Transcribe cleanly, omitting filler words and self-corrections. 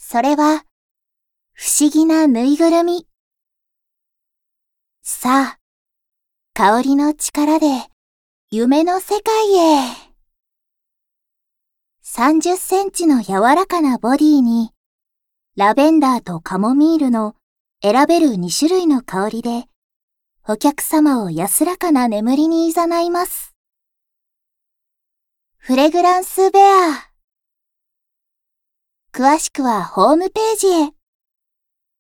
それは、不思議なぬいぐるみ。さあ、香りの力で、夢の世界へ。30センチの柔らかなボディに、ラベンダーとカモミールの選べる2種類の香りで、お客様を安らかな眠りに誘います。フレグランスベア。詳しくはホームページへ。